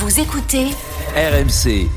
Vous écoutez RMC.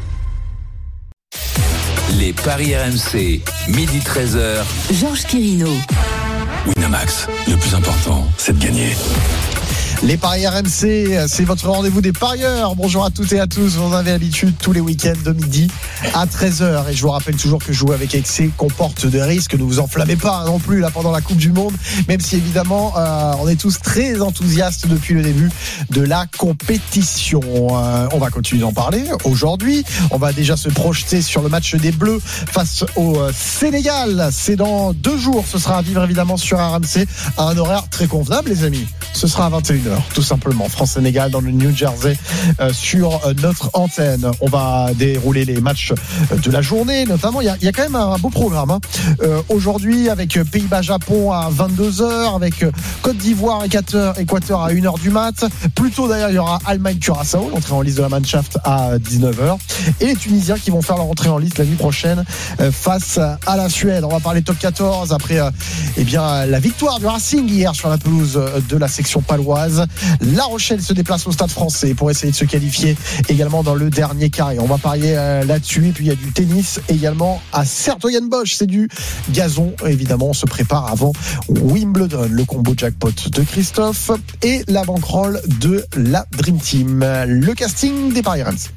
Les paris RMC, midi 13h. Georges Quirino. Winamax, le plus important, c'est de gagner. Les paris RMC, c'est votre rendez-vous des parieurs. Bonjour à toutes et à tous. Vous en avez l'habitude tous les week-ends de midi à 13h. Et je vous rappelle toujours que jouer avec excès comporte des risques. Ne vous enflammez pas non plus là pendant la Coupe du Monde. Même si évidemment, on est tous très enthousiastes depuis le début de la compétition. On va continuer d'en parler aujourd'hui. On va déjà se projeter sur le match des Bleus face au Sénégal. C'est dans 2 jours. Ce sera à vivre évidemment sur RMC à un horaire très convenable, les amis. Ce sera à 21h. Tout simplement, France-Sénégal dans le New Jersey sur notre antenne. On va dérouler les matchs de la journée, notamment. Il y a quand même un beau programme aujourd'hui avec Pays-Bas-Japon à 22h, avec Côte d'Ivoire Équateur à 1h du mat. Plus tôt d'ailleurs, il y aura Allemagne-Curaçao, l'entrée en liste de la Mannschaft à 19h. Et les Tunisiens qui vont faire leur entrée en liste la nuit prochaine face à la Suède. On va parler top 14 après la victoire du Racing hier sur la pelouse de la section paloise. La Rochelle se déplace au Stade Français pour essayer de se qualifier également dans le dernier carré. On va parier là-dessus. Et puis il y a du tennis également à Sertogenbosch. C'est du gazon. Évidemment, on se prépare avant Wimbledon. Le combo jackpot de Christophe et la bankroll de la Dream Team. Le casting des paris RMC.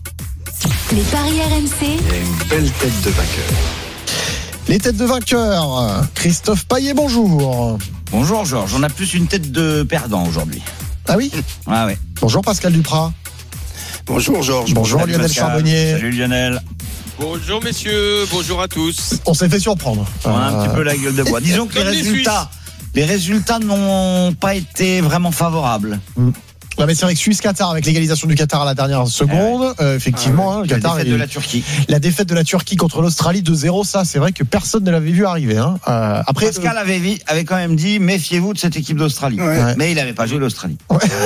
Les paris RMC. Il y a une belle tête de vainqueur. Les têtes de vainqueurs. Christophe Payet, bonjour. Bonjour Georges, on a plus une tête de perdant aujourd'hui. Ah oui ? Ah ouais. Bonjour Pascal Duprat. Bonjour Georges. Bonjour Salut Lionel Pascal. Charbonnier. Salut Lionel. Bonjour messieurs, bonjour à tous. On s'est fait surprendre. On a un petit peu la gueule de bois. Disons que les résultats n'ont pas été vraiment favorables. Ouais, mais c'est vrai que Suisse-Qatar avec l'égalisation du Qatar à la dernière seconde, effectivement, le Qatar, la défaite de la Turquie. La défaite de la Turquie contre l'Australie 2-0, ça c'est vrai que personne ne l'avait vu arriver. Après, Pascal avait quand même dit méfiez-vous de cette équipe d'Australie. Ouais. Mais il n'avait pas joué l'Australie.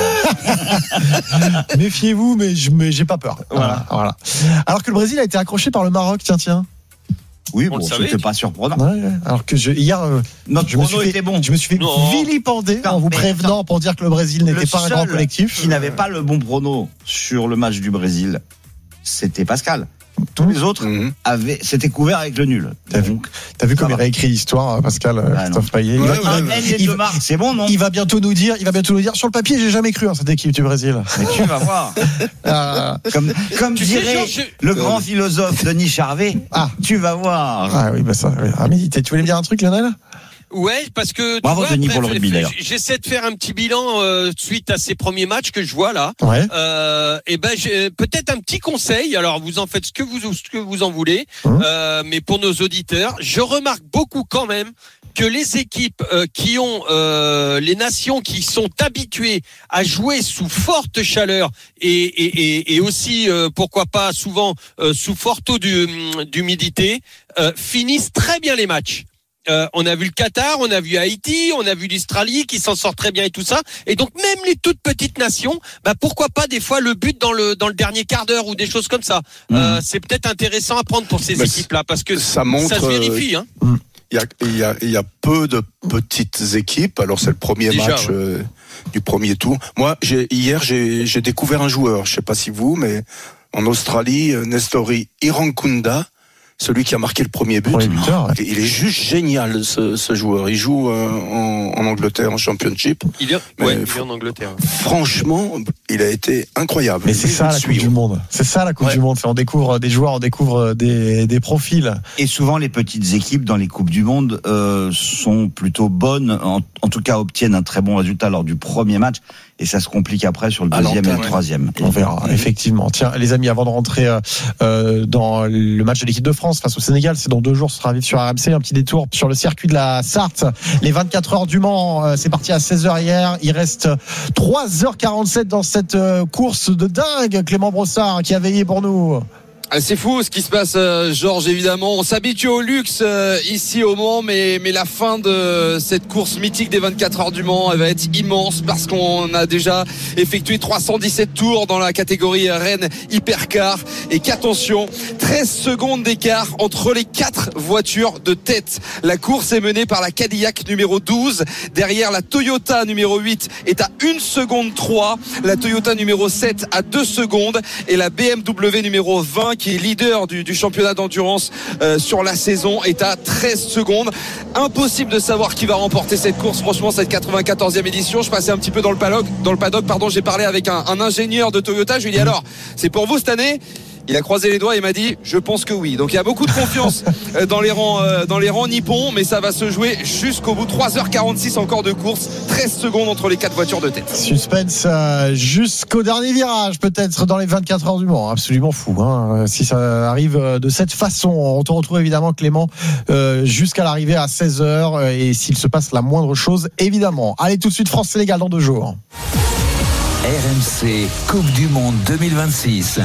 méfiez-vous, mais j'ai pas peur. Voilà. Alors que le Brésil a été accroché par le Maroc, tiens. Oui, On bon, le savait. c'était pas surprenant. Ouais. Alors que hier, Notre je me prono suis était bon. fait Non. vilipender en vous prévenant pour dire que le Brésil n'était pas un grand collectif. Qui n'avait pas le bon prono sur le match du Brésil, c'était Pascal. Tous les autres s'étaient couverts avec le nul. T'as vu comme il réécrit l'histoire, Pascal, Christophe Payet. C'est bon, non? Il va bientôt nous dire, sur le papier, j'ai jamais cru en cette équipe du Brésil. Mais tu vas voir. Comme dirait le grand philosophe Denis Charvet, tu vas voir. Ah oui, ça, oui. À méditer. Tu voulais me dire un truc, Lionel? Ouais, parce que bravo Denis pour le rugby d'ailleurs. J'essaie de faire un petit bilan suite à ces premiers matchs que je vois là. Ouais. J'ai peut-être un petit conseil. Alors vous en faites ce que vous en voulez, mais pour nos auditeurs, je remarque beaucoup quand même que les équipes qui ont les nations qui sont habituées à jouer sous forte chaleur et aussi pourquoi pas souvent sous fort taux d'humidité finissent très bien les matchs. On a vu le Qatar, on a vu Haïti, on a vu l'Australie qui s'en sort très bien et tout ça. Et donc même les toutes petites nations, pourquoi pas des fois le but dans le dernier quart d'heure ou des choses comme ça. C'est peut-être intéressant à prendre pour ces équipes-là parce que ça se vérifie. Il y a peu de petites équipes. Alors c'est le premier match du premier tour. Moi, hier j'ai découvert un joueur. Je sais pas si vous, mais en Australie, Nestori Irankunda. Celui qui a marqué le premier but. Il est juste génial, ce joueur. Il joue en Angleterre, en Championship. Il est en Angleterre. Franchement, il a été incroyable. Mais c'est ça la Coupe du Monde. C'est ça la Coupe du Monde. On découvre des joueurs, on découvre des profils. Et souvent, les petites équipes dans les Coupes du Monde sont plutôt bonnes, en tout cas obtiennent un très bon résultat lors du premier match. Et ça se complique après sur le deuxième et le troisième. On verra, effectivement. Tiens, les amis, avant de rentrer dans le match de l'équipe de France face au Sénégal, c'est dans 2 jours, ce sera à vivre sur RMC. Un petit détour sur le circuit de la Sarthe. Les 24 heures du Mans, c'est parti à 16h hier. Il reste 3h47 dans cette course de dingue. Clément Brossard qui a veillé pour nous. C'est fou ce qui se passe, Georges, évidemment. On s'habitue au luxe ici au Mans, mais la fin de cette course mythique des 24 heures du Mans, elle va être immense parce qu'on a déjà effectué 317 tours dans la catégorie Rennes Hypercar et qu'attention, 13 secondes d'écart entre les 4 voitures de tête. La course est menée par la Cadillac numéro 12. Derrière, la Toyota numéro 8 est à 1 seconde 3. La Toyota numéro 7 à 2 secondes et la BMW numéro 20 qui est leader du championnat d'endurance sur la saison est à 13 secondes. Impossible de savoir qui va remporter cette course. Franchement, cette 94e édition, je passais un petit peu dans le paddock, j'ai parlé avec un ingénieur de Toyota, je lui ai dit alors, c'est pour vous cette année ? Il a croisé les doigts et m'a dit je pense que oui. Donc il y a beaucoup de confiance dans les rangs nippons, mais ça va se jouer jusqu'au bout. 3h46 encore de course, 13 secondes entre les 4 voitures de tête. Suspense jusqu'au dernier virage, peut-être dans les 24 heures du Mans. Absolument fou, hein, si ça arrive de cette façon. On te retrouve évidemment, Clément, jusqu'à l'arrivée à 16h et s'il se passe la moindre chose, évidemment. Allez, tout de suite, France-Sénégal dans 2 jours. RMC Coupe du Monde 2026.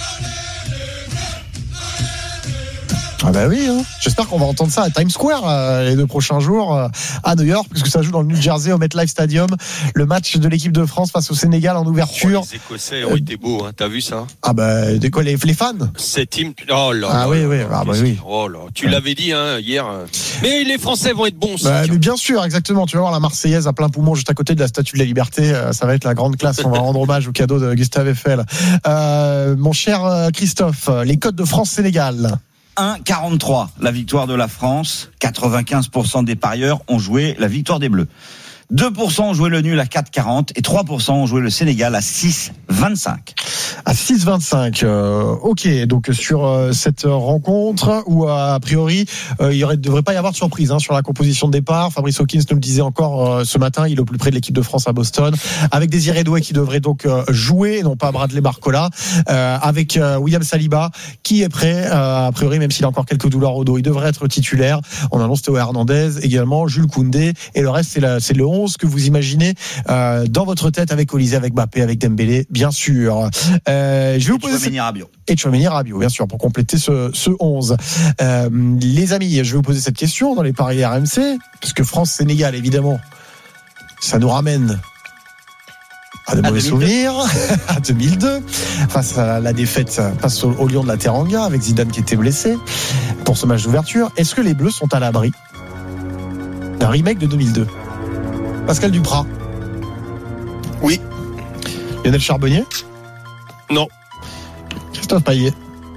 Ah bah oui, hein. J'espère qu'on va entendre ça à Times Square les 2 prochains jours à New York, puisque ça joue dans le New Jersey au MetLife Stadium, le match de l'équipe de France face au Sénégal en ouverture. Les Écossais ont été beaux, hein. T'as vu ça? Ah bah de quoi les fans? Cette team. Oh là. Ah oui, oui. Ah bah oui. Oh là. Tu l'avais dit hier. Mais les Français vont être bons. Mais bien sûr, exactement. Tu vas voir la Marseillaise à plein poumon juste à côté de la Statue de la Liberté. Ça va être la grande classe. On va rendre hommage au cadeau de Gustave Eiffel. Mon cher Christophe, les codes de France-Sénégal. 1,43 la victoire de la France. 95% des parieurs ont joué la victoire des Bleus. 2% ont joué le nul à 4,40 et 3% ont joué le Sénégal à 6,25. À 6,25. Ok, donc sur cette rencontre où a priori il ne devrait pas y avoir de surprise sur la composition de départ. Fabrice Hawkins nous le disait encore ce matin, il est au plus près de l'équipe de France à Boston, avec Désiré Doué qui devrait donc jouer, non pas Bradley Barcola, avec William Saliba qui est prêt, a priori même s'il a encore quelques douleurs au dos, il devrait être titulaire. On annonce Théo Hernandez également, Jules Koundé, et le reste c'est le 11 que vous imaginez dans votre tête avec Olysée, avec Mbappé, avec Dembélé, bien sûr. Je vais vous poser et Tchouaméni Rabiot, bien sûr, pour compléter ce 11. Les amis, je vais vous poser cette question dans les paris RMC, parce que France-Sénégal, évidemment, ça nous ramène à de mauvais souvenirs, à 2002, face à la défaite face au Lion de la Teranga, avec Zidane qui était blessé pour ce match d'ouverture. Est-ce que les Bleus sont à l'abri d'un remake de 2002? Pascal Duprat? Oui. Lionel Charbonnier? Non. Christophe Payet?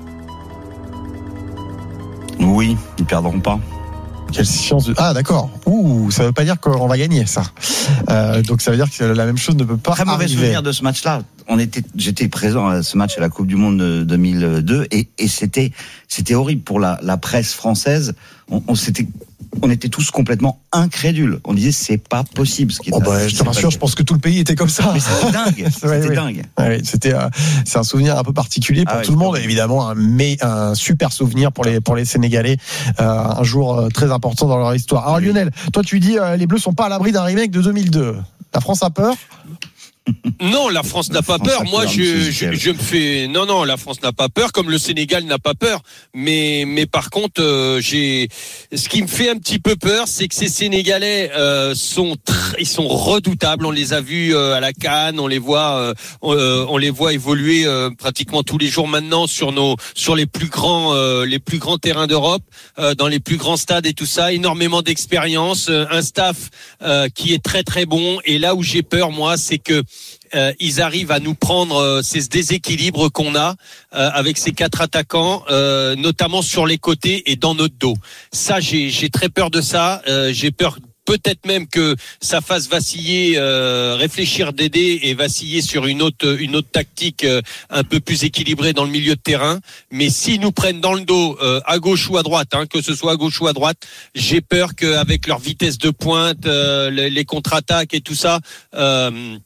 Oui, ils ne perdront pas. Quelle science de... Ah d'accord. Ça veut pas dire qu'on va gagner ça. Donc ça veut dire que la même chose ne peut pas arriver. Très mauvais souvenir de ce match-là. J'étais présent à ce match à la Coupe du Monde 2002 et c'était horrible pour la presse française. On était tous complètement incrédules. On disait c'est pas possible. Je te rassure, je pense que tout le pays était comme ça. Mais c'était dingue. C'était dingue. Ouais, c'est un souvenir un peu particulier pour tout le monde, évidemment, mais un super souvenir pour les Sénégalais. Un jour très important dans leur histoire. Alors Lionel, toi tu dis les Bleus sont pas à l'abri d'un remake de 2002. La France a peur? Non, la France n'a pas peur. Moi, je me fais. Non, la France n'a pas peur, comme le Sénégal n'a pas peur. Mais par contre, ce qui me fait un petit peu peur, c'est que ces Sénégalais ils sont redoutables. On les a vus à la CAN, on les voit évoluer pratiquement tous les jours maintenant sur les plus grands terrains d'Europe, dans les plus grands stades et tout ça. Énormément d'expérience, un staff qui est très très bon. Et là où j'ai peur, moi, c'est que ils arrivent à nous prendre ces déséquilibres qu'on a avec ces 4 attaquants, notamment sur les côtés et dans notre dos. Ça, j'ai très peur de ça. J'ai peur peut-être même que ça fasse vaciller, réfléchir Dédé et vaciller sur une autre tactique un peu plus équilibrée dans le milieu de terrain. Mais s'ils nous prennent dans le dos, à gauche ou à droite, que ce soit à gauche ou à droite, j'ai peur qu'avec leur vitesse de pointe, les contre-attaques et tout ça,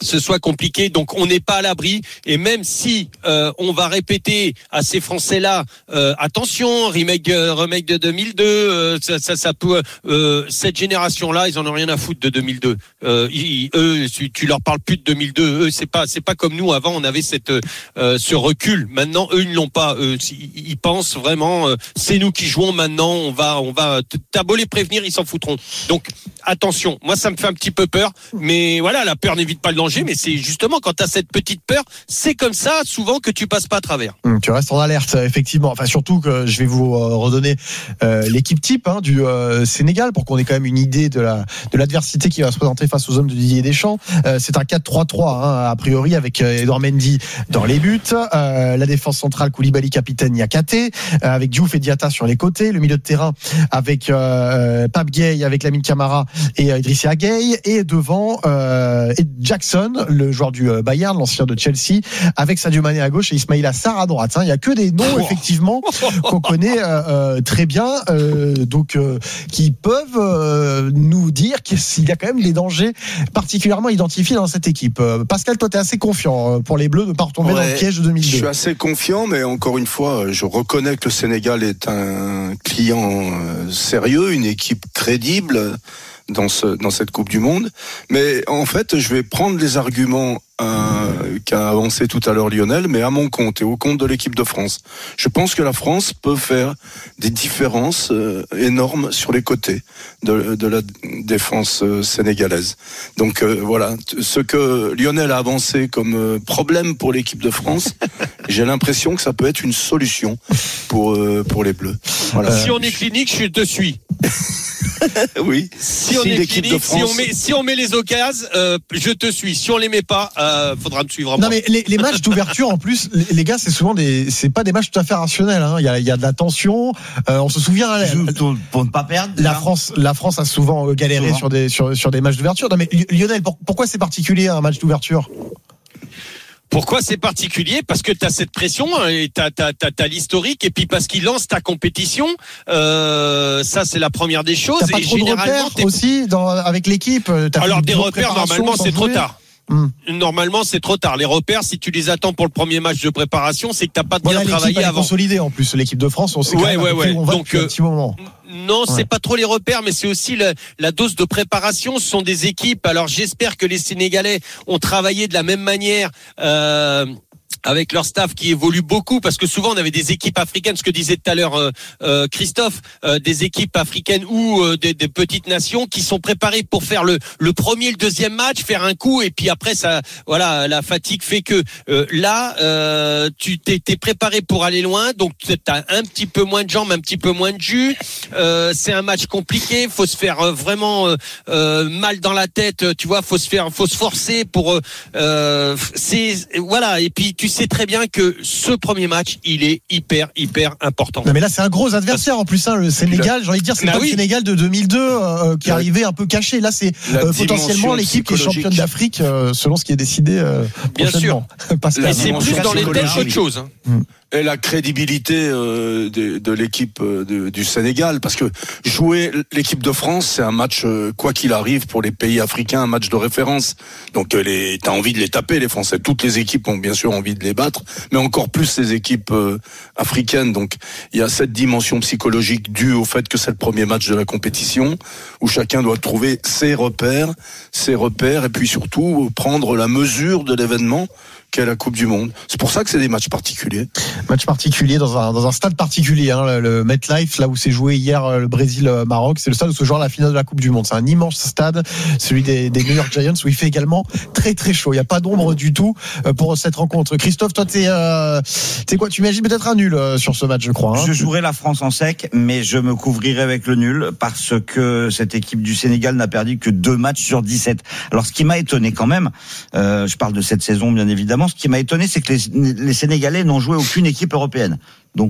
ce soit compliqué. Donc on n'est pas à l'abri. Et même si on va répéter à ces Français-là, attention, remake de 2002, ça peut. Cette génération-là, ils en ont rien à foutre de 2002. Eux, tu leur parles plus de 2002. Eux, c'est pas comme nous. Avant, on avait ce recul. Maintenant, eux, ils ne l'ont pas. Ils pensent vraiment, c'est nous qui jouons maintenant. On va. T'as beau les prévenir, ils s'en foutront. Donc attention. Moi, ça me fait un petit peu peur. Mais voilà, la peur n'évite pas le danger. Mais c'est justement quand t'as cette petite peur, c'est comme ça souvent que tu passes pas à travers. Tu restes en alerte, effectivement. Enfin, surtout que je vais vous redonner l'équipe type du Sénégal pour qu'on ait quand même une idée de l'adversité qui va se présenter face aux hommes de Didier Deschamps. C'est un 4-3-3 a priori avec Edouard Mendy dans les buts, la défense centrale Koulibaly capitaine Niakhaté, avec Diouf et Diatta sur les côtés, le milieu de terrain avec Pape Gueye, avec Lamine Camara et Idrissa Gueye, et devant Jackson, le joueur du Bayern, l'ancien de Chelsea, avec Sadio Mané à gauche et Ismaïla Sarr à droite. Il y a que des noms effectivement qu'on connaît très bien, donc qui peuvent nous dire qu'il y a quand même des dangers particulièrement identifiés dans cette équipe. Pascal, toi, tu es assez confiant pour les Bleus de ne pas retomber dans le piège de 2002. Je suis assez confiant, mais encore une fois, je reconnais que le Sénégal est un client sérieux, une équipe crédible dans cette Coupe du Monde. Mais en fait, je vais prendre les arguments qu'a avancé tout à l'heure Lionel, mais à mon compte et au compte de l'équipe de France. Je pense que la France peut faire des différences énormes sur les côtés de la défense sénégalaise. Donc voilà, ce que Lionel a avancé comme problème pour l'équipe de France, j'ai l'impression que ça peut être une solution pour les Bleus. Voilà. Si on est clinique, je te suis. Oui. Si on est clinique, si on met les occasions, je te suis. Si on les met pas, faudra me suivre. Non mais les matchs d'ouverture en plus, les gars, c'est souvent c'est pas des matchs tout à fait rationnels. Il y a de la tension. On se souvient pour ne pas perdre. La France a souvent galéré sur des matchs d'ouverture. Non mais Lionel, pourquoi c'est particulier un match d'ouverture? Pourquoi c'est particulier? Parce que tu as cette pression et t'as l'historique, et puis parce qu'il lance ta compétition. Ça, c'est la première des choses. T'as pas et trop généralement, de repères aussi avec l'équipe. Alors des repères, normalement, c'est trop tard. Normalement, c'est trop tard. Les repères, si tu les attends pour le premier match de préparation, c'est que t'as pas bien travaillé avant. Consolidé en plus, l'équipe de France, on sait quand même où on va depuis un petit moment. Non, c'est pas trop les repères, mais c'est aussi la dose de préparation. Ce sont des équipes. Alors, j'espère que les Sénégalais ont travaillé de la même manière. Avec leur staff qui évolue beaucoup, parce que souvent on avait des équipes africaines, ce que disait tout à l'heure Christophe, des équipes africaines ou des petites nations qui sont préparées pour faire le premier, le deuxième match, faire un coup, et puis après ça, voilà, la fatigue fait que là tu t'es préparé pour aller loin, donc t'as un petit peu moins de jambes, un petit peu moins de jus. C'est un match compliqué, faut se faire vraiment mal dans la tête, tu vois, faut se forcer pour voilà, et puis tu sais très bien que ce premier match, il est hyper important. Non mais là c'est un gros adversaire en plus, le Sénégal, j'ai envie de dire, c'est pas le Sénégal de 2002 qui arrivait un peu caché. Là c'est potentiellement l'équipe qui est championne d'Afrique selon ce qui est décidé. Bien sûr. Mais c'est plus dans les têtes qu'autre chose. Et la crédibilité de l'équipe du Sénégal, parce que jouer l'équipe de France, c'est un match, quoi qu'il arrive, pour les pays africains, un match de référence. Donc t'as envie de les taper, les Français. Toutes les équipes ont bien sûr envie de les battre, mais encore plus les équipes africaines. Donc il y a cette dimension psychologique due au fait que c'est le premier match de la compétition, où chacun doit trouver ses repères, et puis surtout prendre la mesure de l'événement qu'est la Coupe du Monde. C'est pour ça que c'est des matchs particuliers. Match particulier dans un stade particulier, le MetLife, là où s'est joué hier le Brésil-Maroc, c'est le stade où se joue la finale de la Coupe du Monde. C'est un immense stade, celui des New York Giants, où il fait également très très chaud. Il n'y a pas d'ombre du tout pour cette rencontre. Christophe, toi t'es quoi? Tu imagines peut-être un nul sur ce match, je crois. Je jouerai la France en sec, mais je me couvrirai avec le nul, parce que cette équipe du Sénégal n'a perdu que 2 matchs sur 17. Alors ce qui m'a étonné quand même, je parle de cette saison bien évidemment, ce qui m'a étonné, c'est que les Sénégalais n'ont joué aucune équipe européenne. Donc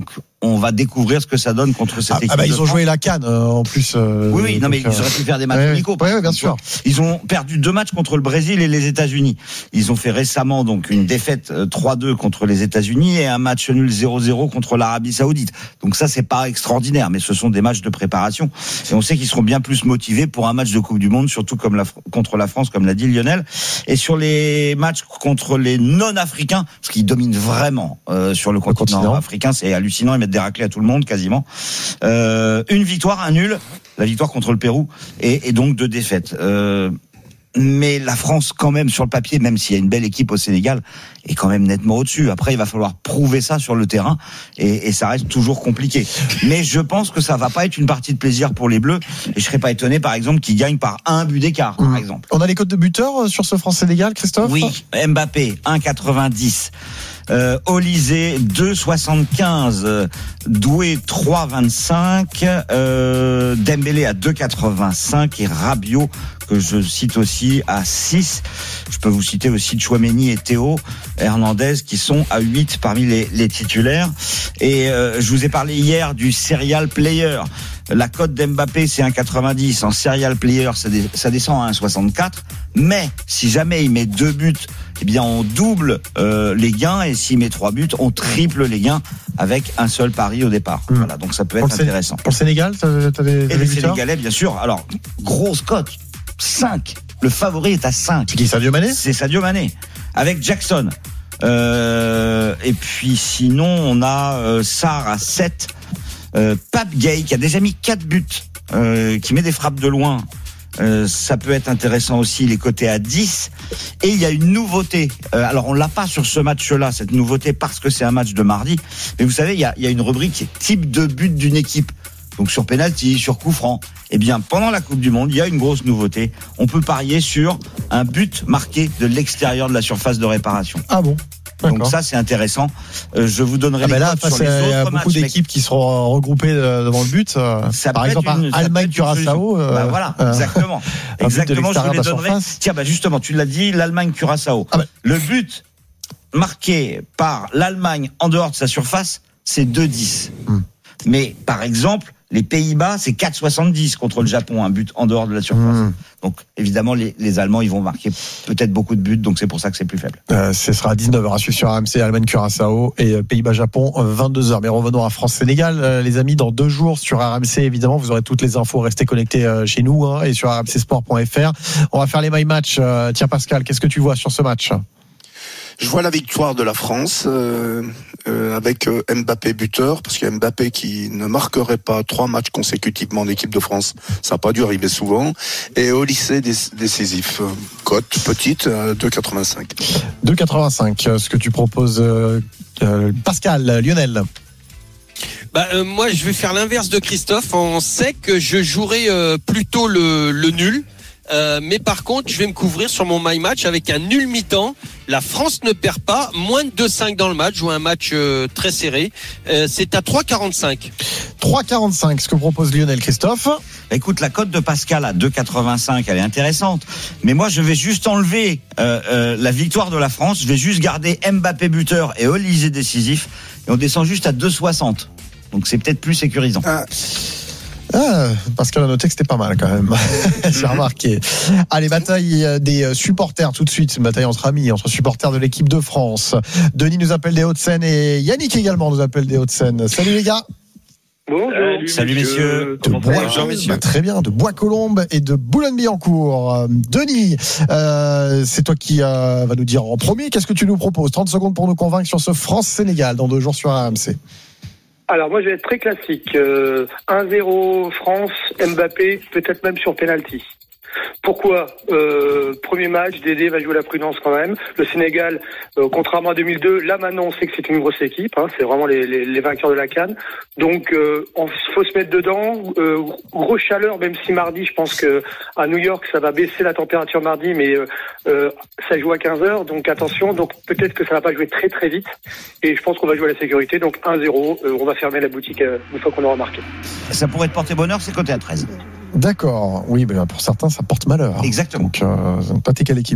on va découvrir ce que ça donne contre cette équipe. Ils ont joué la CAN en plus. Oui, non, mais ils auraient pu faire des matchs amicaux. Oui, bien sûr. Ils ont perdu 2 matchs contre le Brésil et les États-Unis. Ils ont fait récemment donc une défaite 3-2 contre les États-Unis et un match nul 0-0 contre l'Arabie Saoudite. Donc ça, c'est pas extraordinaire, mais ce sont des matchs de préparation. Et on sait qu'ils seront bien plus motivés pour un match de Coupe du Monde, surtout contre la France, comme l'a dit Lionel. Et sur les matchs contre les non-africains, parce qu'ils dominent vraiment sur le continent africain, c'est hallucinant, ils mettent des raclés à tout le monde quasiment. Une victoire, un nul, la victoire contre le Pérou, et donc 2 défaites. Mais la France, quand même, sur le papier, même s'il y a une belle équipe au Sénégal, est quand même nettement au-dessus. Après, il va falloir prouver ça sur le terrain, et ça reste toujours compliqué. Mais je pense que ça va pas être une partie de plaisir pour les Bleus, et je serais pas étonné, par exemple, qu'ils gagnent par 1 but d'écart, par exemple. On a les codes de buteurs sur ce France-Sénégal, Christophe ? Oui, Mbappé, 1,90. Olysée 2,75, Doué 3,25, Dembélé à 2,85 et Rabiot, que je cite aussi, à 6. Je peux vous citer aussi Tchouaméni et Théo Hernandez qui sont à 8 parmi les titulaires. Et je vous ai parlé hier du serial player. La cote d'Mbappé, c'est 1,90. En serial player, ça descend à 1,64. Mais si jamais il met 2 buts, eh bien on double les gains, et s'il met 3 buts, on triple les gains avec un seul pari au départ. Voilà, donc ça peut être intéressant. Pour le Sénégal, t'as des et les Sénégalais, bien sûr. Alors, grosse cote, 5. Le favori est à 5. C'est qui, Sadio Mané ? C'est Sadio Mané, avec Jackson. Et puis sinon, on a Sarr à 7. Pape Gueye, qui a déjà mis 4 buts, qui met des frappes de loin. Ça peut être intéressant aussi, il est coté à 10. Et il y a une nouveauté. Alors, on l'a pas sur ce match-là, cette nouveauté, parce que c'est un match de mardi. Mais vous savez, il y a une rubrique qui est type de but d'une équipe. Donc, sur penalty, sur coup franc. Eh bien, pendant la Coupe du Monde, il y a une grosse nouveauté. On peut parier sur un but marqué de l'extérieur de la surface de réparation. Ah bon ? D'accord. Donc ça, c'est intéressant. Je vous donnerai les là, cotes sur les autres matchs. Il y a beaucoup d'équipes qui seront regroupées devant le but. Par exemple, Allemagne-Curaçao. Voilà, exactement. Exactement, je vous les donnerai. Tiens, justement, tu l'as dit, l'Allemagne-Curaçao. Le but marqué par l'Allemagne en dehors de sa surface, c'est 2-10. Mais, par exemple, les Pays-Bas, c'est 4,70 contre le Japon, un but en dehors de la surface. Donc, évidemment, les Allemands, ils vont marquer peut-être beaucoup de buts, donc c'est pour ça que c'est plus faible. Ce sera à 19h à suivre sur RMC, Allemagne-Curaçao et Pays-Bas-Japon, 22h. Mais revenons à France-Sénégal, les amis, dans 2 jours sur RMC, évidemment, vous aurez toutes les infos. Restez connectés chez nous et sur rmcsport.fr. On va faire les my match. Tiens, Pascal, qu'est-ce que tu vois sur ce match ? Je vois la victoire de la France avec Mbappé buteur, parce qu'il y a Mbappé qui ne marquerait pas 3 matchs consécutivement en équipe de France. Ça n'a pas dû arriver souvent. Et au lycée décisif, cote petite, 2,85. 2,85, ce que tu proposes, Pascal, Lionel. Moi, je vais faire l'inverse de Christophe. On sait que je jouerai plutôt le nul. Mais par contre, je vais me couvrir sur mon my match avec un nul mi-temps. La France ne perd pas, moins de 2,5 dans le match, ou un match très serré. C'est à 3,45. 3,45, ce que propose Lionel, Christophe. Écoute, la cote de Pascal à 2,85, elle est intéressante. Mais moi, je vais juste enlever la victoire de la France. Je vais juste garder Mbappé buteur et Olysée décisif. Et on descend juste à 2,60. Donc c'est peut-être plus sécurisant. Pascal a noté que c'était pas mal quand même. J'ai remarqué. Allez, bataille des supporters tout de suite. Une bataille entre amis, entre supporters de l'équipe de France. Denis nous appelle des Hauts-de-Seine et Yannick également nous appelle des Hauts-de-Seine. Salut les gars. Bonjour. Salut messieurs. Très bien, de Bois-Colombes et de Boulogne-Billancourt. Denis, c'est toi qui va nous dire en premier, qu'est-ce que tu nous proposes ? 30 secondes pour nous convaincre sur ce France-Sénégal dans 2 jours sur RMC. Alors moi je vais être très classique, 1-0 France, Mbappé, peut-être même sur penalty. Pourquoi ? Premier match, Dédé va jouer la prudence quand même. Le Sénégal, contrairement à 2002, là maintenant on sait que c'est une grosse équipe, c'est vraiment les vainqueurs de la CAN. Donc faut se mettre dedans. Grosse chaleur, même si mardi, je pense que à New York ça va baisser la température mardi, mais ça joue à 15h, donc attention. Donc peut-être que ça va pas jouer très très vite. Et je pense qu'on va jouer à la sécurité. Donc 1-0, on va fermer la boutique une fois qu'on aura marqué. Ça pourrait te porter bonheur, c'est coté à 13. D'accord, oui, mais pour certains ça porte malheur. Exactement. Donc, pas t'es quelle équipe toi ?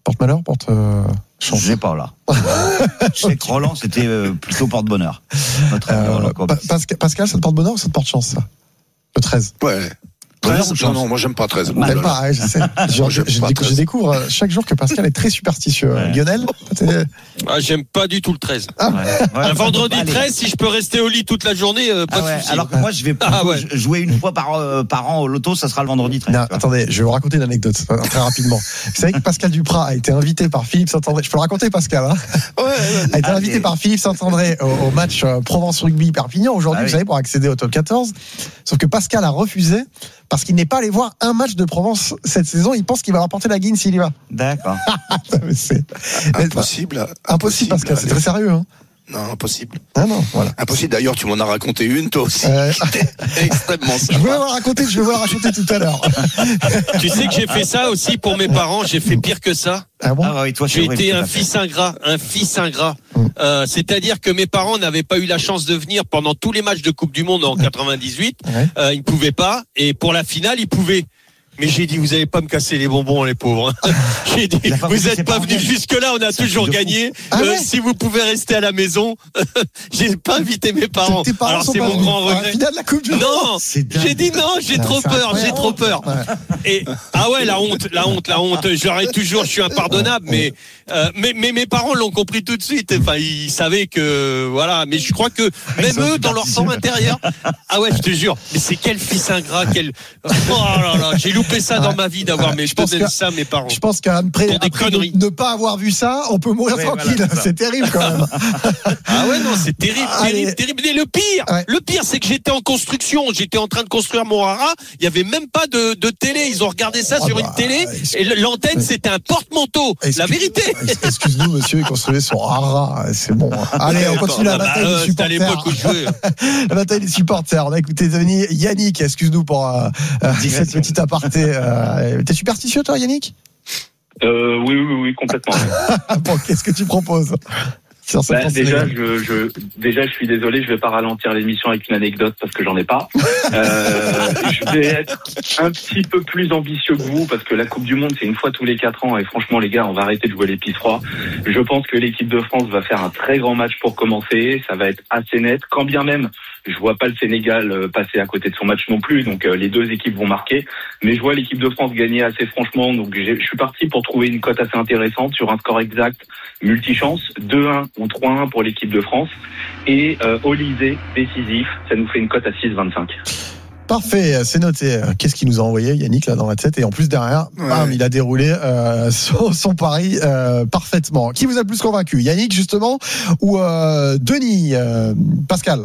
Porte-malheur, chance. Je sais pas là. Chez Roland, c'était plutôt porte-bonheur. Notre ami Roland Courbis. Pascal, ça te porte bonheur ou ça te porte chance, ça? Le 13. Ouais. 13, non, moi j'aime pas 13. T'aimes pas, ouais, je sais. Je découvre chaque jour que Pascal est très superstitieux. Ouais. Lionel, j'aime pas du tout le 13. Ah ouais. Un vendredi 13, si je peux rester au lit toute la journée, pas de souci. Alors que moi, je vais jouer une fois par an au loto, ça sera le vendredi 13. Non, attendez, je vais vous raconter une anecdote très rapidement. Vous savez que Pascal Duprat a été invité par Philippe Saint-André. Je peux le raconter, Pascal, hein? A été invité par Philippe Saint-André au match Provence Rugby Perpignan aujourd'hui, vous savez, pour accéder au top 14. Sauf que Pascal a refusé parce qu'il n'est pas allé voir un match de Provence cette saison. Il pense qu'il va rapporter la guine s'il y va. D'accord. C'est impossible. Impossible, Pascal, c'est très sérieux, hein. Non, impossible. Ah non, voilà. Impossible. D'ailleurs, tu m'en as raconté une, toi aussi. Extrêmement sympa. Je vais vous la raconter tout à l'heure. Tu sais que j'ai fait ça aussi pour mes parents. J'ai fait pire que ça. Ah bon? Oui, toi, j'ai été un fils ingrat. C'est-à-dire que mes parents n'avaient pas eu la chance de venir pendant tous les matchs de Coupe du Monde en 98. Ils ne pouvaient pas. Et pour la finale, ils pouvaient. Mais j'ai dit, vous allez pas me casser les bonbons, les pauvres. J'ai dit, vous n'êtes pas venus jusque-là, on a toujours gagné. Si vous pouvez rester à la maison, j'ai pas invité mes parents. Alors c'est mon grand regret. De la coupe du non, j'ai dit non, j'ai trop peur. Et la honte. Je suis impardonnable, mais mes parents l'ont compris tout de suite. Enfin, ils savaient que voilà. Mais je crois que même eux, dans leur sang intérieur, je te jure. Mais c'est quel fils ingrat, oh là là, j'ai loupé ça dans ma vie d'avoir mes parents. Je pense qu'à ne pas avoir vu ça, on peut mourir tranquille. Voilà, c'est terrible quand même. C'est terrible. Et le pire, c'est que j'étais en construction. J'étais en train de construire mon haras. Il y avait même pas de télé. Ils ont regardé ça sur une télé et l'antenne c'était un porte-manteau. La vérité. Excuse-nous, monsieur, il construisait son haras. C'est bon. Allez, on continue la bataille des supporters. À l'époque où je jouais. La bataille des supporters. On a écouté Yannick. Excuse-nous pour cette petite aparté. T'es superstitieux, toi, Yannick? Oui, complètement. Bon, qu'est-ce que tu proposes? Déjà, je suis désolé, je vais pas ralentir l'émission avec une anecdote parce que j'en ai pas. Je vais être un petit peu plus ambitieux que vous parce que la Coupe du Monde, c'est une fois tous les 4 ans et franchement, les gars, on va arrêter de jouer les pistes froids. Je pense que l'équipe de France va faire un très grand match pour commencer. Ça va être assez net, quand bien même je vois pas le Sénégal passer à côté de son match non plus, donc les deux équipes vont marquer. Mais je vois l'équipe de France gagner assez franchement, donc je suis parti pour trouver une cote assez intéressante sur un score exact multichance, 2-1 ou 3-1 pour l'équipe de France. Et Olysée, décisif, ça nous fait une cote à 6,25. Parfait, c'est noté. Qu'est-ce qu'il nous a envoyé, Yannick, là, dans la tête? Et en plus, derrière, il a déroulé son pari parfaitement. Qui vous a le plus convaincu? Yannick, justement, ou Denis? Pascal?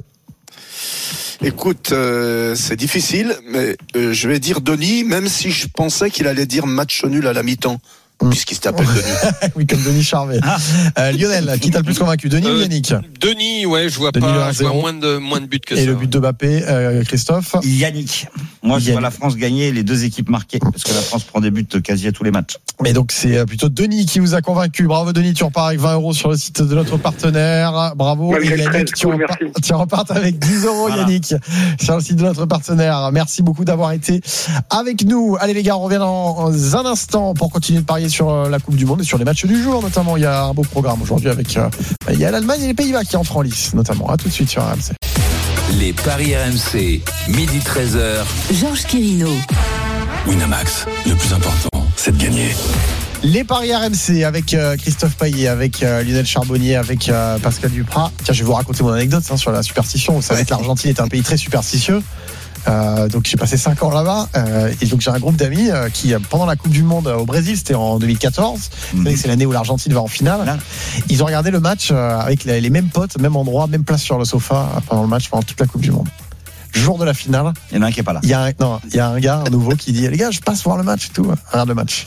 Écoute, c'est difficile, mais je vais dire Denis, même si je pensais qu'il allait dire match nul à la mi-temps. Puisqu'il s'appelle Denis. Oui, comme Denis Charvet. Lionel, qui t'a le plus convaincu, Denis ou Yannick? Denis, je vois moins de buts que ça. Et le but de Mbappé, Christophe? Yannick. Moi, je vois la France gagner et les deux équipes marquées, parce que la France prend des buts quasi à tous les matchs. Mais donc, c'est plutôt Denis qui vous a convaincu. Bravo, Denis, tu repars avec 20 € sur le site de notre partenaire. Bravo. Et Yannick, tu repartes avec 10 €, Yannick, sur le site de notre partenaire. Merci beaucoup d'avoir été avec nous. Allez, les gars, on revient dans un instant pour continuer de parier sur la Coupe du Monde et sur les matchs du jour, notamment. Il y a un beau programme aujourd'hui avec il y a l'Allemagne et les Pays-Bas qui entrent en lice, notamment. À tout de suite sur RMC. Les paris RMC, midi 13h. Georges Quirino. Winamax, le plus important, c'est de gagner. Les paris RMC avec Christophe Payet, avec Lionel Charbonnier, avec Pascal Duprat. Tiens, je vais vous raconter mon anecdote sur la superstition. Vous savez que l'Argentine est un pays très superstitieux. Donc j'ai passé 5 ans là-bas et donc j'ai un groupe d'amis qui pendant la Coupe du Monde au Brésil, c'était en 2014, c'est l'année où l'Argentine va en finale, ils ont regardé le match avec les mêmes potes, même endroit, même place sur le sofa pendant le match, pendant toute la Coupe du Monde. Jour de la finale, il y en a un qui est pas là. Il y a un gars, un nouveau qui dit les gars, je passe voir le match et tout. Regarde le match.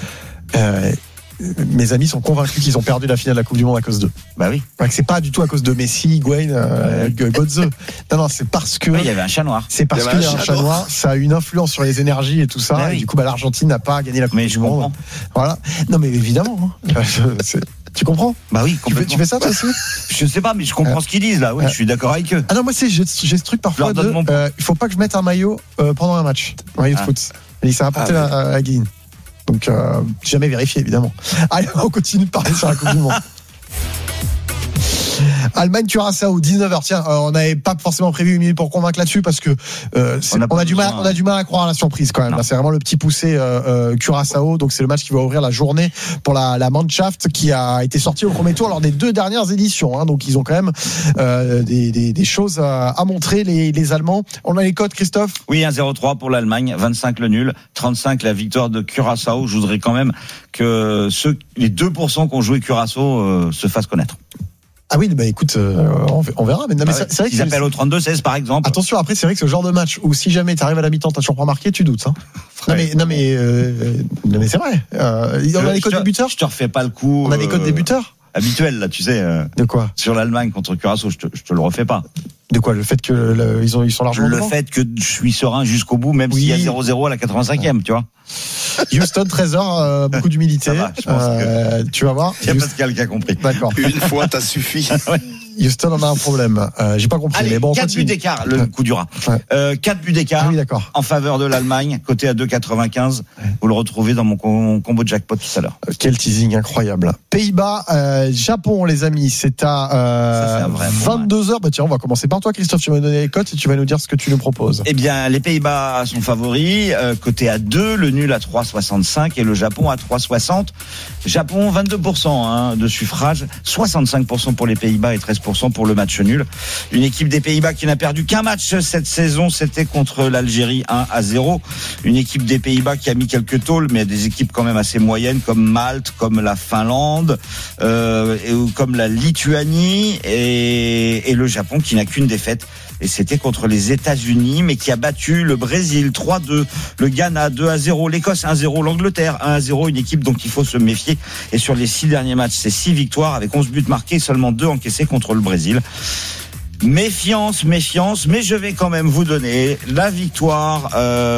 Mes amis sont convaincus qu'ils ont perdu la finale de la Coupe du Monde à cause d'eux. Bah oui. C'est pas du tout à cause de Messi, Higuaín, Götze. Non, c'est parce que. Il y avait un chat noir. C'est parce qu'il y a un chat noir. Ça a une influence sur les énergies et tout ça. Bah oui. Et du coup, l'Argentine n'a pas gagné la Coupe du Monde. Voilà. Non, mais évidemment. Tu comprends? Bah oui, complètement. Tu fais ça, toi aussi? Je sais pas, mais je comprends ce qu'ils disent, là. Oui, je suis d'accord avec eux. Ah non, moi, j'ai ce truc parfois il faut pas que je mette un maillot pendant un match. Un maillot de foot. Et ça a apporté la guine. Donc, jamais vérifié, évidemment. Allez, on continue de parler sur la Coupe du Monde. Allemagne-Curaçao, 19h. Tiens, on n'avait pas forcément prévu une minute pour convaincre là-dessus parce que on a du mal à croire à la surprise quand même. Là, c'est vraiment le petit poussé Curaçao. Donc c'est le match qui va ouvrir la journée pour la Mannschaft qui a été sortie au premier tour lors des 2 dernières éditions. Donc ils ont quand même des choses à montrer les Allemands. On a les codes, Christophe ? Oui, 1-0-3 pour l'Allemagne, 25 le nul, 35 la victoire de Curaçao. Je voudrais quand même que les 2% qui ont joué Curaçao se fassent connaître. Ah oui, bah écoute, on verra. Mais, non, mais c'est vrai qu'ils appellent au 32-16 par exemple. Attention, après c'est vrai que ce genre de match où si jamais tu arrives à la mi-temps, t'as toujours pas marqué, tu doutes. Non mais c'est vrai. On a des codes débuteurs. Je te refais pas le coup. On a des codes débuteurs habituels là, tu sais. De quoi ? Sur l'Allemagne contre Curaçao, je te le refais pas. De quoi ? Le fait que ils sont largement devant ? Le fait que je suis serein jusqu'au bout, même s'il y a 0-0 à la 85e, tu vois. Houston, 13h, beaucoup d'humilité. Va, je pense que tu vas voir. Il y a Pascal qui a compris. D'accord. Une fois, t'as suffi. Ouais. Houston en a un problème. J'ai pas compris. Allez, mais bon, 4 buts d'écart, le coup du rat. 4 buts d'écart en faveur de l'Allemagne, côté à 2,95. Vous le retrouvez dans mon combo de jackpot tout à l'heure. Quel teasing incroyable. Pays-Bas, Japon, les amis, c'est à 22h. Bah tiens, on va commencer par toi, Christophe. Tu vas nous donner les cotes et tu vas nous dire ce que tu nous proposes. Eh bien, les Pays-Bas sont favoris, côté à 2, le nul à 3,65 et le Japon à 3,60. Japon, 22% de suffrage, 65% pour les Pays-Bas et 13% pour le match nul. Une équipe des Pays-Bas qui n'a perdu qu'un match cette saison, c'était contre l'Algérie 1-0. Une équipe des Pays-Bas qui a mis quelques tôles, mais il y a des équipes quand même assez moyennes comme Malte, comme la Finlande, comme la Lituanie et le Japon qui n'a qu'une défaite. Et c'était contre les États-Unis, mais qui a battu le Brésil 3-2, le Ghana 2-0, l'Écosse 1-0, l'Angleterre 1-0, une équipe dont il faut se méfier. Et sur les 6 derniers matchs, c'est 6 victoires avec 11 buts marqués et seulement 2 encaissés contre le Brésil. Méfiance, mais je vais quand même vous donner la victoire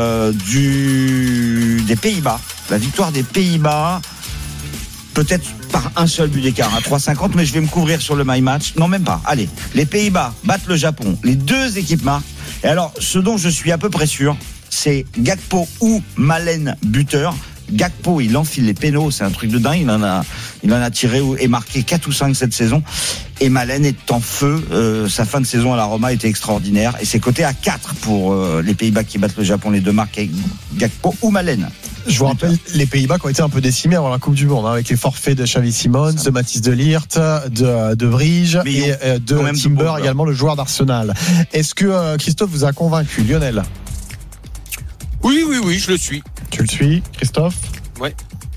des Pays-Bas. La victoire des Pays-Bas, peut-être par un seul but d'écart, à 3,50, mais je vais me couvrir sur le my match. Non, même pas. Allez, les Pays-Bas battent le Japon. Les 2 équipes marquent. Et alors, ce dont je suis à peu près sûr, c'est Gakpo ou Malen buteur. Gakpo, il enfile les pénaux, c'est un truc de dingue. Il en a tiré et marqué 4 ou 5 cette saison. Et Malen est en feu. Sa fin de saison à la Roma était extraordinaire. Et c'est coté à 4 pour les Pays-Bas qui battent le Japon. Les 2 marques, Gakpo ou Malen. Je vous rappelle, les Pays-Bas qui ont été un peu décimés avant la Coupe du Monde, avec les forfaits de Xavi Simons, de Mathis de Ligt, de Brige et de Timber, également le joueur d'Arsenal. Est-ce que Christophe vous a convaincu, Lionel ? Oui, je le suis. Tu le suis, Christophe ? Ouais.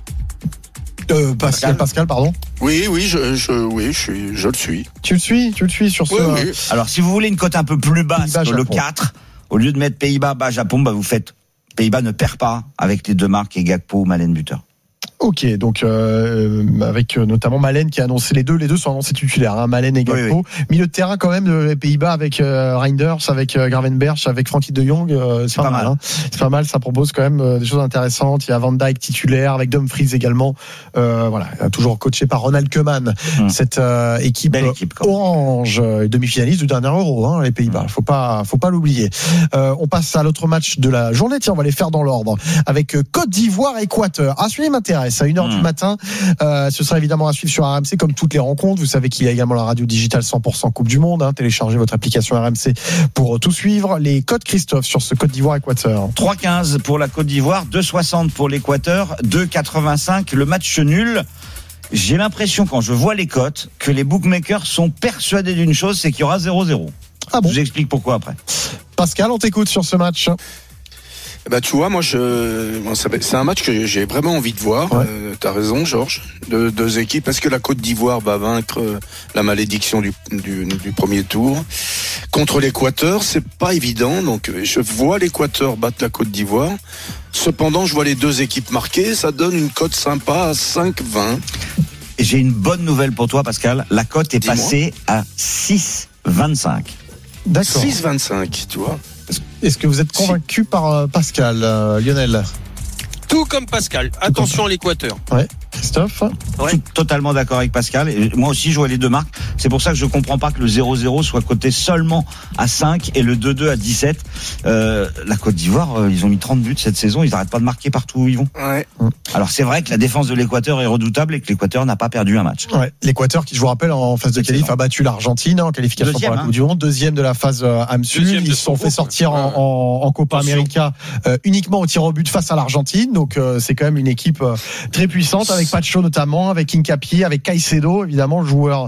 Pascal, pardon. Oui, je le suis. Tu le suis sur ce. Oui. Alors, si vous voulez une cote un peu plus basse que le 4, au lieu de mettre Pays-Bas, Japon, vous faites Pays-Bas ne perd pas avec les 2 marques et Gakpo ou Malen buteur. Ok, donc avec notamment Malen qui a annoncé les deux sont annoncés titulaires, Malen et Gakpo. Oui. Milieu de terrain quand même des Pays-Bas avec Reinders, avec Gravenberch, avec Frankie de Jong, c'est pas mal. C'est pas mal, ça propose quand même des choses intéressantes. Il y a Van Dijk titulaire avec Dumfries également. Toujours coaché par Ronald Koeman. Cette équipe orange, demi-finaliste du dernier Euro, les Pays-Bas. Faut pas l'oublier. On passe à l'autre match de la journée. Tiens, on va les faire dans l'ordre avec Côte d'Ivoire-Équateur. Celui-là m'intéresse. À 1h du matin, ce sera évidemment à suivre sur RMC comme toutes les rencontres. Vous savez qu'il y a également la radio digitale 100% Coupe du Monde. Téléchargez votre application RMC pour tout suivre. Les codes, Christophe, sur ce Côte d'Ivoire-Équateur. 3,15 pour la Côte d'Ivoire, 2,60 pour l'Équateur, 2,85 le match nul. J'ai l'impression, quand je vois les cotes, que les bookmakers sont persuadés d'une chose, c'est qu'il y aura 0-0. Ah bon ? Je vous explique pourquoi après. Pascal, on t'écoute sur ce match. Tu vois, c'est un match que j'ai vraiment envie de voir. Ouais. T'as raison, Georges. Deux équipes. Est-ce que la Côte d'Ivoire va vaincre la malédiction du premier tour contre l'Équateur? C'est pas évident. Donc, je vois l'Équateur battre la Côte d'Ivoire. Cependant, je vois les 2 équipes marquées. Ça donne une cote sympa à 5,20. Et j'ai une bonne nouvelle pour toi, Pascal. La cote est passée à 6,25. D'accord. 6,25, tu vois. Est-ce que vous êtes convaincu par Pascal, Lionel? Tout comme Pascal. Attention à l'Équateur. Ouais. Christophe? Ouais. Totalement d'accord avec Pascal. Et moi aussi, je vois les deux marques. C'est pour ça que je comprends pas que le 0-0 soit coté seulement à 5 et le 2-2 à 17. La Côte d'Ivoire, ils ont mis 30 buts cette saison. Ils n'arrêtent pas de marquer partout où ils vont. Ouais. Alors, c'est vrai que la défense de l'Équateur est redoutable et que l'Équateur n'a pas perdu un match. Ouais. L'Équateur, qui, je vous rappelle, en phase de qualif, a battu l'Argentine en qualification pour la Coupe du Monde. Deuxième de la phase AMSUL. Ils se sont fait sortir en Copa América uniquement au tir au but face à l'Argentine. Donc, c'est quand même une équipe très puissante avec Pacho notamment, avec Hincapié, avec Caicedo, évidemment, joueur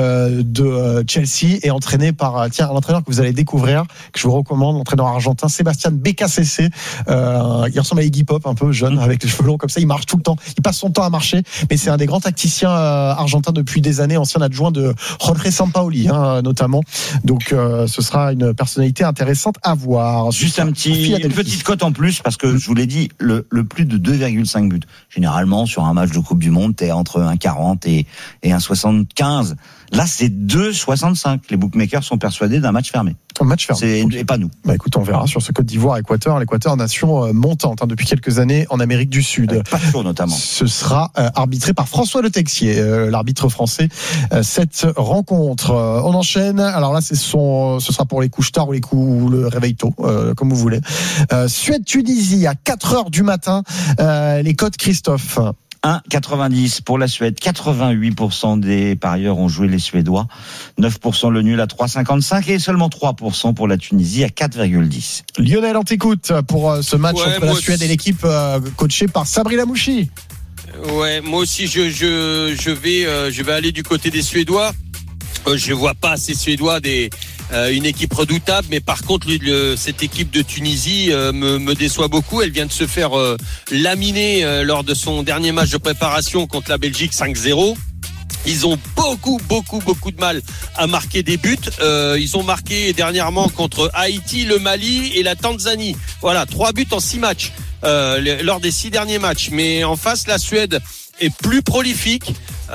de Chelsea et entraîné par l'entraîneur que vous allez découvrir, que je vous recommande, l'entraîneur argentin Sébastien BKCC. Il ressemble à Iggy Pop, un peu jeune, avec les cheveux longs comme ça. Il marche tout le temps. Il passe son temps à marcher, mais c'est un des grands tacticiens argentins depuis des années, ancien adjoint de Jorge Sampaoli, notamment. Donc, ce sera une personnalité intéressante à voir. Juste une petite cote en plus, parce que je vous l'ai dit, le plus de 2,5 buts. Généralement, sur un match de Coupe du Monde, t'es entre 1,40 et 1,75. Là, c'est 2,65. Les bookmakers sont persuadés d'un match fermé. Un match fermé. Et pas nous. Bah écoute, on verra sur ce Côte d'Ivoire-Équateur. L'Équateur, nation montante depuis quelques années en Amérique du Sud. Avec Pacho notamment. Ce sera arbitré par François Le Texier, l'arbitre français. Cette rencontre, on enchaîne. Alors là, ce sera pour les couches tard ou le réveil tôt, comme vous voulez. Suède-Tunisie à 4h du matin. Les cotes, Christophe. 1,90 pour la Suède. 88% des parieurs ont joué les Suédois. 9% le nul à 3,55 et seulement 3% pour la Tunisie à 4,10. Lionel, on t'écoute pour ce match entre la Suède et l'équipe coachée par Sabri Lamouchi. Ouais, moi aussi je vais aller du côté des Suédois. Je vois pas ces Suédois une équipe redoutable, mais par contre cette équipe de Tunisie me déçoit beaucoup. Elle vient de se faire laminer lors de son dernier match de préparation contre la Belgique 5-0. Ils ont beaucoup de mal à marquer des buts. Ils ont marqué dernièrement contre Haïti, le Mali et la Tanzanie. Voilà, 3 buts en 6 matchs lors des 6 derniers matchs. Mais en face, la Suède est plus prolifique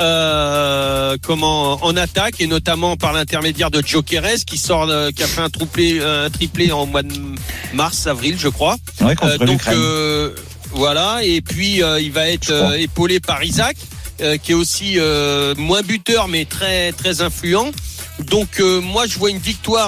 en attaque, et notamment par l'intermédiaire de Gyökeres qui a fait un triplé en mois de avril je crois. Ouais, contre l'Ukraine. Voilà, et puis il va être épaulé par Isaac qui est aussi moins buteur mais très très influent. Donc moi je vois une victoire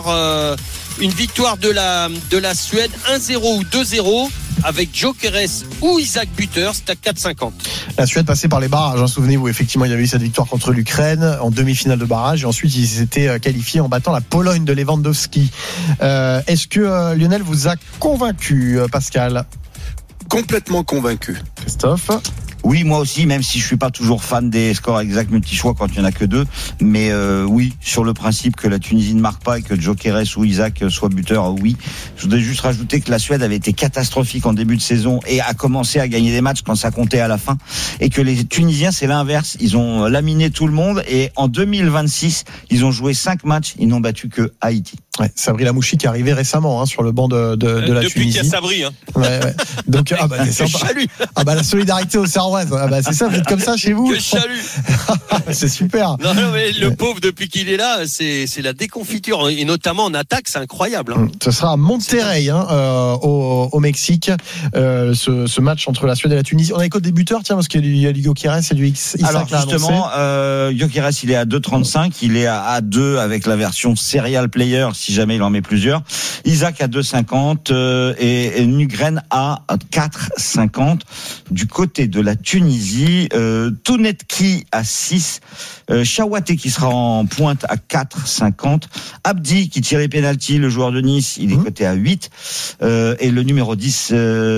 de la Suède 1-0 ou 2-0 avec Gyökeres ou Isaac buteur, c'est à 4,50. La Suède passait par les barrages, souvenez-vous, effectivement il y avait eu cette victoire contre l'Ukraine en demi-finale de barrage et ensuite ils s'étaient qualifiés en battant la Pologne de Lewandowski. Est-ce que Lionel vous a convaincu, Pascal? Complètement convaincu. Christophe? Oui, moi aussi, même si je suis pas toujours fan des scores exacts multi-choix quand il y en a que 2. Mais oui, sur le principe que la Tunisie ne marque pas et que Gyökeres ou Isaac soit buteur, oui. Je voudrais juste rajouter que la Suède avait été catastrophique en début de saison et a commencé à gagner des matchs quand ça comptait à la fin. Et que les Tunisiens, c'est l'inverse. Ils ont laminé tout le monde et en 2026, ils ont joué 5 matchs. Ils n'ont battu que Haïti. Ouais, Sabri Lamouchi qui est arrivé récemment sur le banc de la depuis Tunisie. Depuis qu'il y a Sabri. Ouais. Donc c'est sympa. La solidarité au Sarroise. C'est ça, vous êtes comme ça chez vous. Que salut. C'est super. Non, mais le pauvre, depuis qu'il est là, c'est la déconfiture, et notamment en attaque, c'est incroyable. Ce sera à Monterrey, au Mexique, ce match entre la Suède et la Tunisie. On a les codes des buteurs, parce qu'il y a du Gyökeres et du Isaac. Alors justement, Gyökeres, il est à 2,35, il est à 2 avec la version Serial Player, si jamais il en met plusieurs. Isaac à 2,50 et Nugren à 4,50. Du côté de la Tunisie, Tounetki à 6, Chawate qui sera en pointe à 4,50, Abdi qui tire les pénaltys, le joueur de Nice, il est coté à 8, et le numéro 10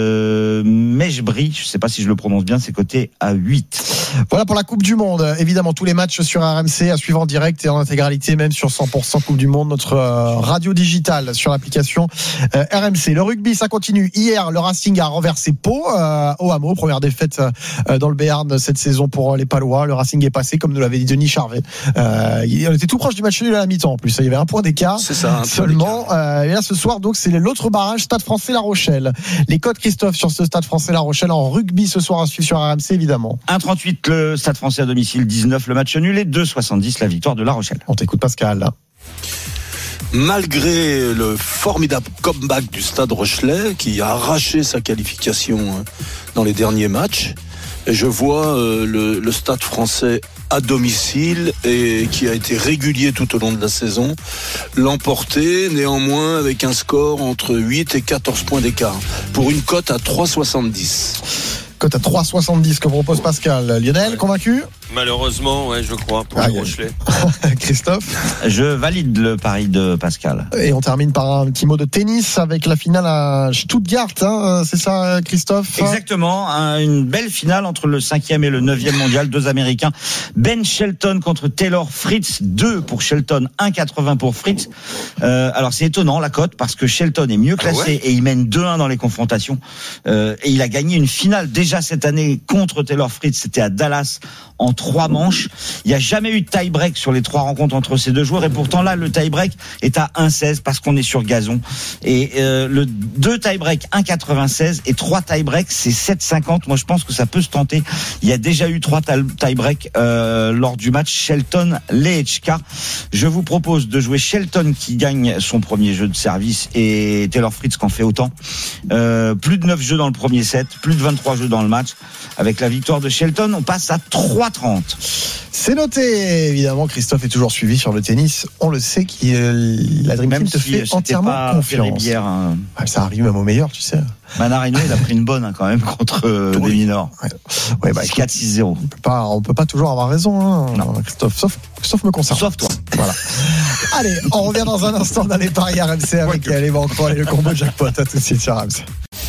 Mejbri, je ne sais pas si je le prononce bien, c'est coté à 8. Voilà pour la Coupe du Monde. Évidemment, tous les matchs sur RMC à suivre en direct et en intégralité, même sur 100% Coupe du Monde, notre radio digitale sur l'application RMC. Le rugby, ça continue. Hier, le Racing a renversé Pau au Hameau, première défaite dans le Béarn cette saison pour les Palois. Le Racing est passé, comme nous l'avait dit Denis Charvet. On était tout proche du match nul à la mi-temps en plus. Il y avait un point d'écart. C'est ça, seulement. Et là, ce soir, donc, c'est l'autre barrage, Stade Français La Rochelle. Les codes, Christophe, sur ce Stade Français La Rochelle en rugby ce soir à suivre sur RMC, évidemment. 1,38 le Stade Français à domicile, 19 le match nul et 2,70 la victoire de La Rochelle. On t'écoute, Pascal. Là. Malgré le formidable comeback du Stade Rochelais qui a arraché sa qualification dans les derniers matchs, Et je vois le Stade Français à domicile et qui a été régulier tout au long de la saison l'emporter, néanmoins avec un score entre 8 et 14 points d'écart pour une cote à 3,70. Cote à 3,70 que propose Pascal. Lionel, convaincu ? Malheureusement, ouais, je crois, pour le Rochelet. Christophe ? Je valide le pari de Pascal. Et on termine par un petit mot de tennis avec la finale à Stuttgart, hein, c'est ça, Christophe ? Exactement, une belle finale entre le 5e et le 9e mondial, 2 Américains. Ben Shelton contre Taylor Fritz, 2 pour Shelton, 1,80 pour Fritz. Alors c'est étonnant la cote parce que Shelton est mieux classé et il mène 2-1 dans les confrontations. Et il a gagné une finale déjà cette année contre Taylor Fritz, c'était à Dallas en 3 manches. Il n'y a jamais eu de tie-break sur les 3 rencontres entre ces deux joueurs et pourtant là le tie-break est à 1,16 parce qu'on est sur gazon. Et le 2 tie-break 1,96 et 3 tie-break c'est 7,50. Moi je pense que ça peut se tenter. Il y a déjà eu 3 tie-break lors du match Shelton-Lehečka. Je vous propose de jouer Shelton qui gagne son premier jeu de service et Taylor Fritz qui en fait autant. Plus de 9 jeux dans le premier set, plus de 23 jeux dans le match. Avec la victoire de Shelton, on passe à 3,30. C'est noté, évidemment. Christophe est toujours suivi sur le tennis. On le sait la Dream Team te fait entièrement confiance. Bière, hein. Ça arrive même au meilleur, tu sais. Manarino, il a pris une bonne quand même contre des minors. Ouais, 4-6-0. On peut pas toujours avoir raison, hein, Christophe. Sauf me concerne. Sauf toi. Voilà. Allez, on revient dans un instant dans les paris RMC avec les banquerolles et le combo jackpot. À tout de suite sur RMC.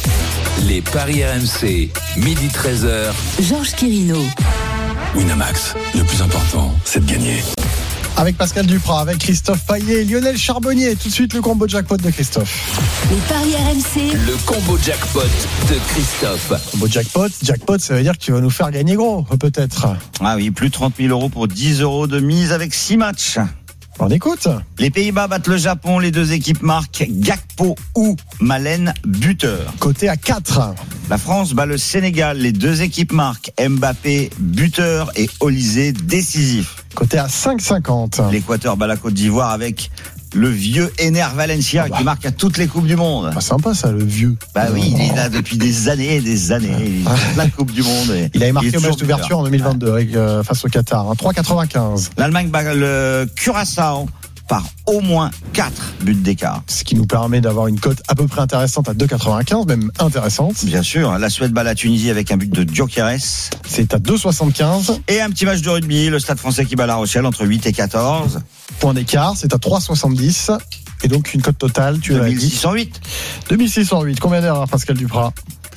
Les paris RMC, midi 13h. Georges Quirino. Winamax, le plus important, c'est de gagner. Avec Pascal Duprat, avec Christophe Payet, Lionel Charbonnier. Tout de suite, le combo jackpot de Christophe. Les paris RMC. Le combo jackpot de Christophe. Combo jackpot, ça veut dire que tu vas nous faire gagner gros, peut-être. Ah oui, plus de 30 000 euros pour 10 euros de mise avec 6 matchs. On écoute. Les Pays-Bas battent le Japon. Les 2 équipes marquent Gakpo ou Malen, buteur. Côté à 4. La France bat le Sénégal. Les 2 équipes marquent Mbappé, buteur, et Olysée, décisif. Côté à 5,50. L'Équateur bat la Côte d'Ivoire avec le vieux Ener Valencia qui marque à toutes les Coupes du Monde. Sympa ça, le vieux. Bah oui, il est là depuis des années et des années. Il est la Coupe du Monde. Il avait marqué au match d'ouverture en 2022 face au Qatar. 3,95. L'Allemagne bat le Curaçao par au moins 4 buts d'écart. Ce qui nous permet d'avoir une cote à peu près intéressante à 2,95, même intéressante. Bien sûr, la Suède bat la Tunisie avec un but de Gyökeres. C'est à 2,75. Et un petit match de rugby, le Stade Français qui bat La Rochelle entre 8 et 14. Point d'écart, c'est à 3,70. Et donc une cote totale, tu as dit 2608. 2608. Combien d'heures, Pascal Duprat ?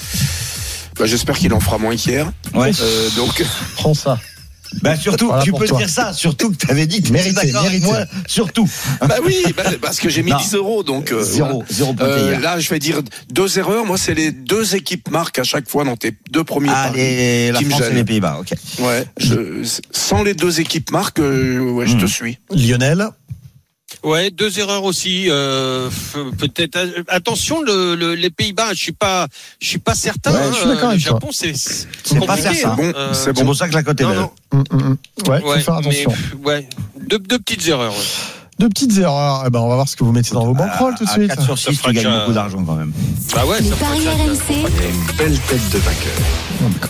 J'espère qu'il en fera moins qu'hier. Ouais. Donc prends ça. Bah surtout, voilà tu peux toi. dire ça, surtout que tu avais dit que mérité. Moi, surtout. Bah oui, parce que j'ai mis 10 euros, donc zéro point là je vais dire 2 erreurs. Moi c'est les 2 équipes marquent à chaque fois dans tes 2 premiers paris. La France et les Pays-Bas, ok. Ouais, sans les 2 équipes marquent, je te suis. Lionel. Ouais, 2 erreurs aussi. Peut-être. Attention, les Pays-Bas. Je suis pas certain. Ouais, je suis d'accord le avec Japon, toi. c'est pas certain. Bon, c'est bon. Pour ça que la cote est belle. Ouais, faut faire attention. Mais, deux petites erreurs. Ouais. 2 petites erreurs. On va voir ce que vous mettez dans vos banquerolles tout de suite. 4 sur 6, tu gagnes beaucoup d'argent quand même. Bah ouais. Les paris RMC. Une belle tête de vainqueur.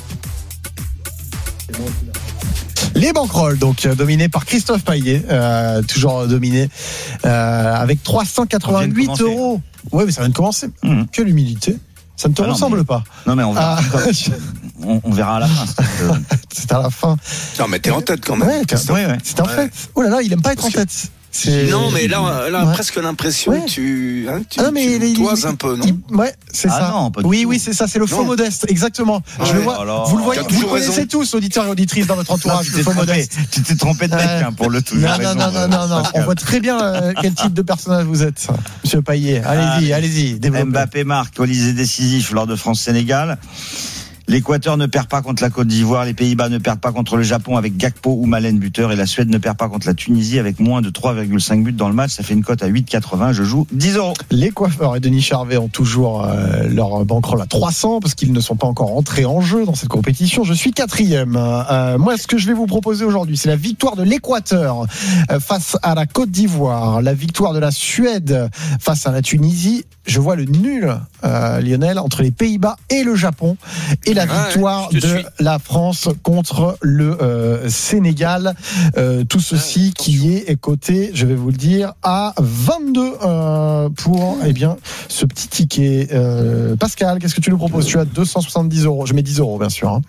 Les banquerolles, donc dominées par Christophe Payet, toujours dominé avec 388 euros. Ouais, mais ça vient de commencer. Quelle humilité. Ça ne te ressemble pas. Non, mais on verra. On verra à la fin. C'est à la fin. Non, mais t'es en tête quand même. Ouais, c'est en fait. Oh là là, il aime pas être en tête. Non, mais là presque l'impression que tu toises un peu, non? Ouais, c'est ça. Non, oui, c'est ça, c'est le faux modeste, exactement. Je le vois. Vous le voyez, vous le connaissez tous, auditeurs et auditrices dans votre entourage, le faux modeste. Tu t'es trompé de mec pour le tout. Non. On voit très bien quel type de personnage vous êtes, Monsieur Payet. Allez-y, développez. Mbappé marque, Olysée décisif lors de France-Sénégal. L'Équateur ne perd pas contre la Côte d'Ivoire, les Pays-Bas ne perdent pas contre le Japon avec Gakpo ou Malen buteur et la Suède ne perd pas contre la Tunisie avec moins de 3,5 buts dans le match. Ça fait une cote à 8,80. Je joue 10 euros. Les coiffeurs et Denis Charvet ont toujours leur bankroll à 300 parce qu'ils ne sont pas encore entrés en jeu dans cette compétition. Je suis 4e. Moi, ce que je vais vous proposer aujourd'hui, c'est la victoire de l'Équateur face à la Côte d'Ivoire, la victoire de la Suède face à la Tunisie je vois le nul, Lionel, entre les Pays-Bas et le Japon, et la victoire de la France contre le Sénégal. Tout ceci qui est coté, je vais vous le dire, à 22 pour ce petit ticket. Pascal, qu'est-ce que tu nous proposes? Tu as 270 €. Je mets 10 € bien sûr. Hein.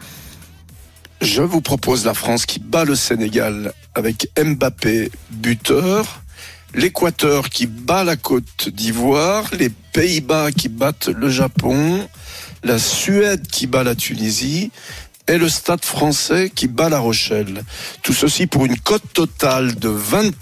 Je vous propose la France qui bat le Sénégal avec Mbappé buteur, l'Équateur qui bat la Côte d'Ivoire, les Pays-Bas qui battent le Japon, la Suède qui bat la Tunisie et le Stade français qui bat La Rochelle. Tout ceci pour une cote totale de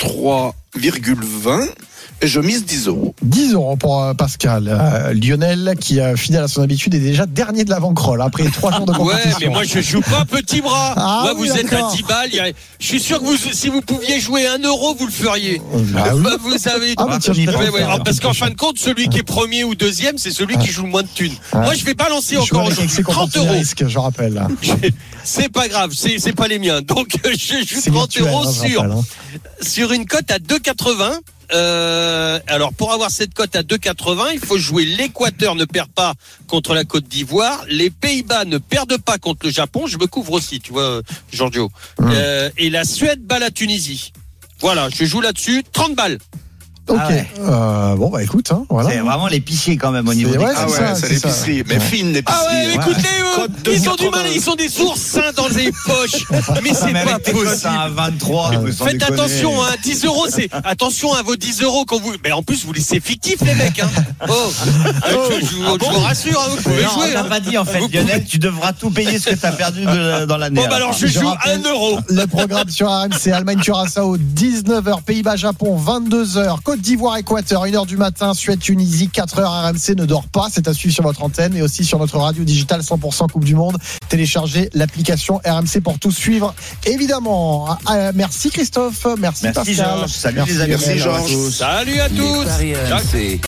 23,20 et je mise 10 €. 10 € pour Pascal. Lionel, qui fidèle à son habitude, est déjà dernier de l'avant-crawl après 3 jours de compétition. Ouais, mais moi je joue pas petit bras. Moi, vous êtes à 10 balles. Je suis sûr que si vous pouviez jouer 1 €, vous le feriez. Vous savez. Parce qu'en fin de compte, celui qui est premier ou deuxième, c'est celui qui joue le moins de thunes. Moi, je vais balancer encore 30 €. Risque, je rappelle. C'est pas grave, c'est pas les miens. Donc je joue 30 € sur une cote à 2,80. Alors pour avoir cette cote à 2,80, il faut jouer l'Équateur ne perd pas contre la Côte d'Ivoire, les Pays-Bas ne perdent pas contre le Japon, je me couvre aussi, tu vois, Giorgio. Et la Suède bat la Tunisie. Voilà, je joue là-dessus, 30 balles. Ok. Bon bah écoute, hein, voilà. C'est vraiment l'épicier quand même au niveau des c'est l'épicerie, mais fine l'épicerie. Ah ouais, écoutez, ils ont du mal, ils sont des oursins dans les poches. Mais c'est pas possible. À 23. Faites attention, hein, 10 €, c'est attention à vos 10 € quand vous. Mais en plus, vous laissez fictif les mecs. Hein. Je vous rassure, hein, vous pouvez jouer. On n'a pas dit en fait, Lionel, tu devras tout payer ce que tu as perdu dans l'année. Bon bah alors je joue 1 €. Le programme sur RMC, Allemagne-Curaçao, 19h, Pays-Bas-Japon, 22h, Côte d'Ivoire-Équateur, 1h du matin, Suède-Tunisie, 4h, RMC ne dort pas, c'est à suivre sur votre antenne et aussi sur notre radio digitale 100% Coupe du Monde. Téléchargez l'application RMC pour tout suivre, évidemment. Merci Christophe, merci Pascal. Georges. Salut les amis. Merci Georges. Salut à tous. Paris RMC.